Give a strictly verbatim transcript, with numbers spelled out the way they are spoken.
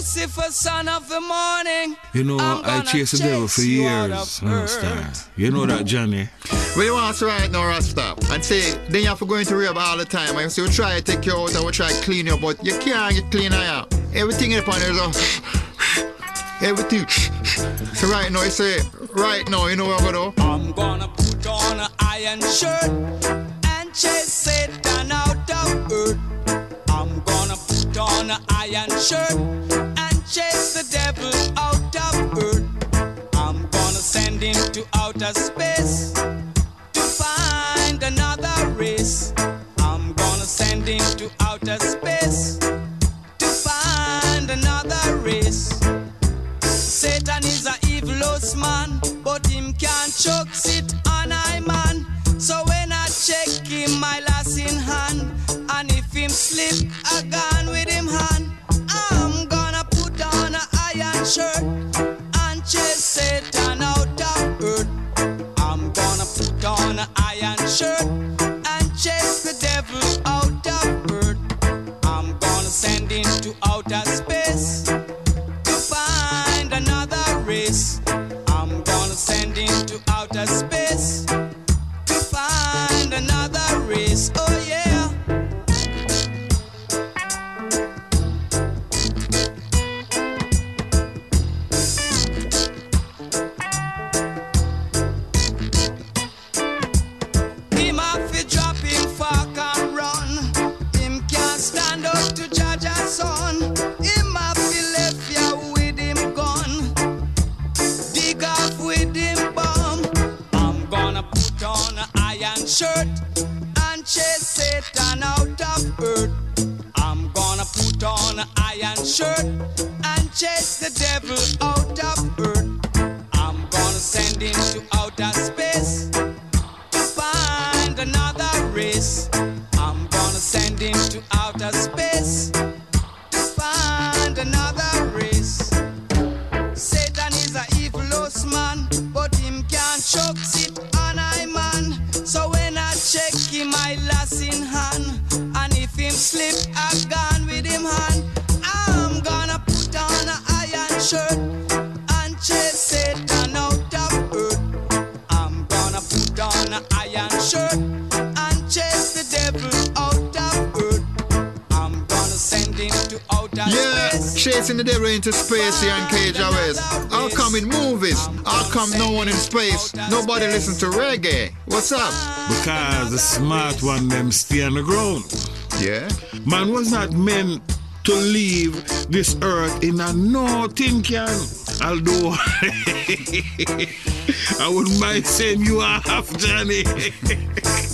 Lucifer, son of the morning. You know, I'm I gonna chased the devil for chase you years. out of Understand? You know that, Johnny? Where you want to right now, Rasta? And say, then you have to go into rehab all the time. And say, we try to take you out and we try to clean you, but you can't get clean now. Everything upon there is a... Everything. So right now, you say, right now, you know what I'm going to do? I'm gonna put on an iron shirt and chase Satan out of earth. I'm gonna put on an iron shirt and chase the devil out of earth. I'm gonna send him to outer space to find another race. I'm gonna send him to outer space to find another race. Satan is a evilous man, but him can't choke sit on I man. So when I check him, my lass in hand, and if him slip, I gone with him hand. I'm gonna put on an iron shirt and chase Satan out of earth. I'm gonna put on an iron shirt and chase the devil out of earth. I'm gonna send him to outer space to find another race. I'm gonna send him to outer space to find another race. Oh yeah. Him have to drop him fork and run. Him can't stand up to judge a son. Him have to left ya with him gun. Dig off with him bum. I'm gonna put on an iron shirt and chase Satan out of earth. I'm gonna put on an iron shirt and chase the devil out of earth. I'm gonna send him to outer space to find another race. I'm gonna send him to outer space to find another race. Satan is a evilous man, but him can't choke sit on I man. So when I check him, I lass in hand, and if him slip, I gone with him hand. I'm gonna put on an iron shirt and chase Satan out of earth. I'm gonna put on an iron shirt and chase the devil out of earth. I'm gonna send him to outer Yeah, space. chasing the devil into space here in Cage West. How come in movies? How come no one in space? Nobody listens to reggae. What's up? Because the smart one them stay on the ground. Yeah? Man was not meant to leave this earth in a no tin can. Although I wouldn't mind saying you are half Johnny.